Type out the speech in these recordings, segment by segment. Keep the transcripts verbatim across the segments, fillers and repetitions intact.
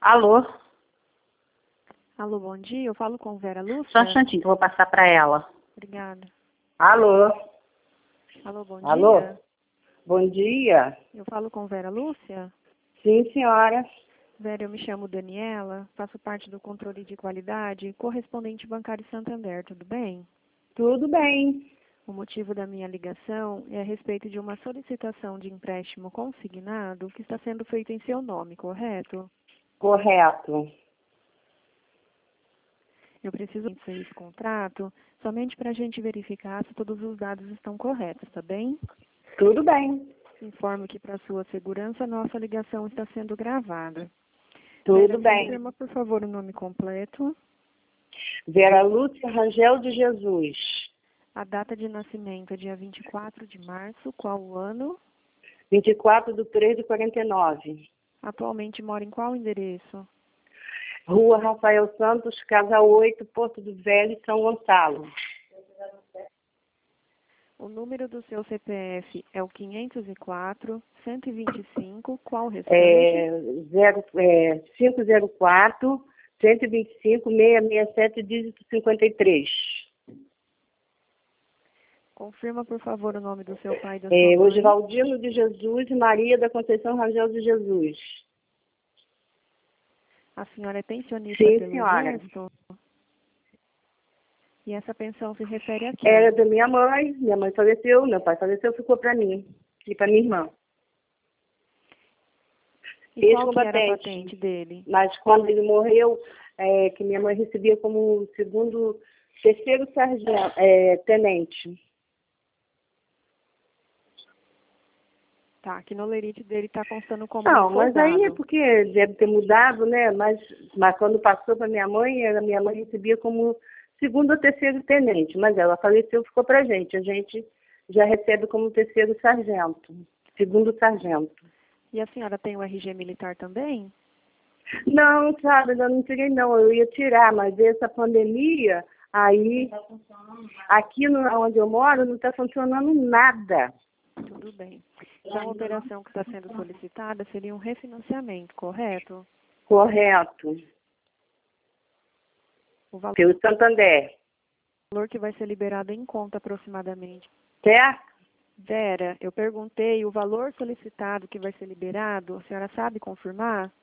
Alô? Alô, bom dia. Eu falo com Vera Lúcia. Só um instantinho que eu vou passar para ela. Obrigada. Alô? Alô, bom Alô? dia. Bom dia. Eu falo com Vera Lúcia. Sim, senhora. Vera, eu me chamo Daniela, faço parte do controle de qualidade, correspondente bancário Santander, tudo bem? Tudo bem. O motivo da minha ligação é a respeito de uma solicitação de empréstimo consignado que está sendo feito em seu nome, correto? Correto. Eu preciso de esse contrato somente para a gente verificar se todos os dados estão corretos, tá bem? Tudo bem. Informo que, para sua segurança, nossa ligação está sendo gravada. Tudo Vera, bem. confirma, por favor, o nome completo, Vera Lúcia Rangel de Jesus. a data de nascimento é dia vinte e quatro de março, qual o ano? vinte e quatro de três de quarenta e nove. Atualmente mora em qual endereço? Rua Rafael Santos, Casa oito, Porto do Velho, São Gonçalo. O número do seu C P F é o quinhentos e quatro, cento e vinte e cinco, qual o restante? É, zero, é, quinhentos e quatro, cento e vinte e cinco, seiscentos e sessenta e sete, dígito cinquenta e três. Confirma, por favor, o nome do seu pai e da sua É, mãe. Oswaldino de Jesus e Maria da Conceição Rangel de Jesus. A senhora é pensionista Sim, pelo senhora. Exército? E essa pensão se refere a quem? Era da minha mãe, minha mãe faleceu, meu pai faleceu, ficou para mim e para minha irmã. E qual que era a Ex-combatente. patente dele? Mas quando ele morreu, é, que minha mãe recebia como segundo, terceiro sargento, é, tenente. Tá, aqui no lerite dele está constando como Não, um mas aí é soldado. porque deve ter mudado, né? Mas, mas quando passou para minha mãe, a minha mãe recebia como segundo ou terceiro tenente. Mas ela faleceu, ficou para a gente. A gente já recebe como terceiro sargento, segundo sargento. E a senhora tem o R G militar também? Não, sabe, eu não tirei não. Eu ia tirar, mas essa pandemia, aí, aqui no, onde eu moro, não está funcionando nada. Tudo bem. Então, a operação que está sendo solicitada seria um refinanciamento, correto? Correto. O valor Pelo Santander. que vai ser liberado em conta aproximadamente. Certo? Vera, eu perguntei o valor solicitado que vai ser liberado, a senhora sabe confirmar?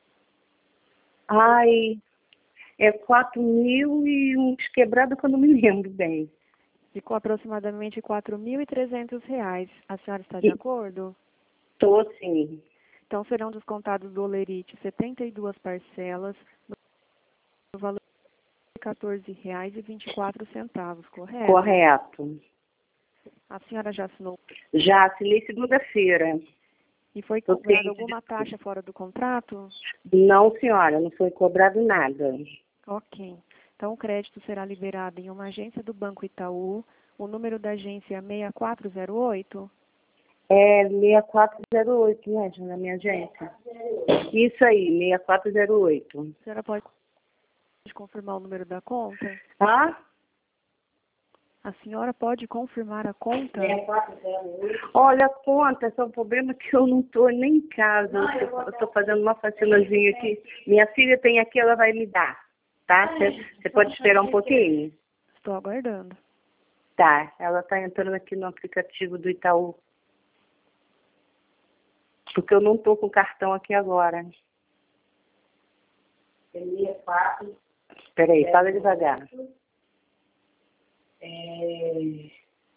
Ai, é quatro mil e uns quebrados que eu não me lembro bem. Ficou aproximadamente quatro mil e trezentos reais. A senhora está de E acordo? tô sim. Então, serão descontados do Olerite setenta e duas parcelas, no valor de quatorze reais e vinte e quatro centavos, correto? Correto. A senhora já assinou Já assinei segunda-feira. e foi Tô cobrada ciente alguma disso. taxa fora do contrato? Não, senhora, não foi cobrado nada. Ok. Então, o crédito será liberado em uma agência do Banco Itaú. O número da agência é seis quatro zero oito? É seis quatro zero oito, né, na minha agência? Isso aí, seis quatro zero oito. A senhora pode confirmar o número da conta? Tá? A senhora pode confirmar a conta? Olha, a conta, só o problema é que eu não estou nem em casa. Eu estou fazendo uma faxinazinha aqui. Minha filha tem aqui, ela vai me dar. Tá? Você pode esperar um pouquinho? Estou aguardando. Tá, ela está entrando aqui no aplicativo do Itaú. Porque eu não estou com cartão aqui agora. Espera aí, fala devagar. É...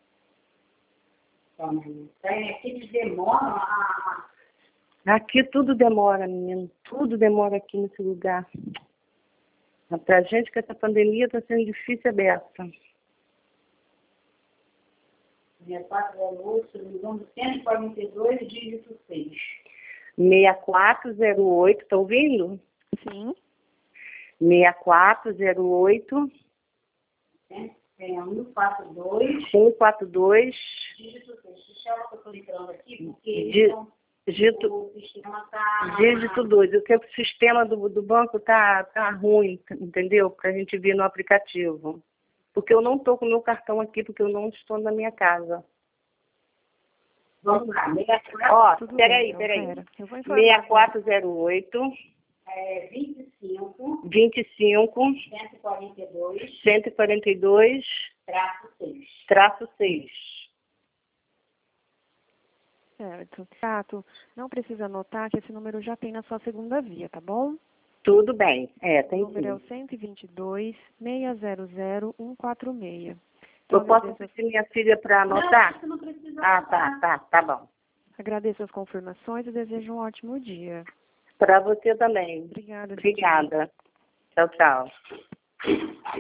Aqui demora. Aqui tudo demora, menino. Tudo demora aqui nesse lugar. Pra gente que essa pandemia está sendo difícil é beça. seis quatro zero oito, número cento e quarenta e dois, dígito seis. seis quatro zero oito, tá ouvindo? Sim. seis quatro zero oito. É, um quatro dois. um quatro dois. Dígito seis. Deixa eu estou entrando aqui, porque dígito, o sistema tá... dígito dois. O que o sistema do, do banco tá, tá ruim, entendeu? Para a gente ver no aplicativo. Porque eu não estou com o meu cartão aqui, porque eu não estou na minha casa. Vamos lá. Ó, peraí, peraí. Eu vou informar. seis quatro zero oito. É vinte e cinco. vinte e cinco. cento e quarenta e dois. cento e quarenta e dois. Traço seis. Traço seis. Certo. Tato, não precisa anotar que esse número já tem na sua segunda via, tá bom? Tudo bem. É, tem O número sim. é o cento e vinte e dois, seis zero zero, um quatro seis. Eu posso pedir minha filha para anotar? Não, você não precisa Ah, anotar. tá, tá, tá bom. Agradeço as confirmações e desejo um ótimo dia. Para você também. Obrigada. Obrigada. Tchau, tchau.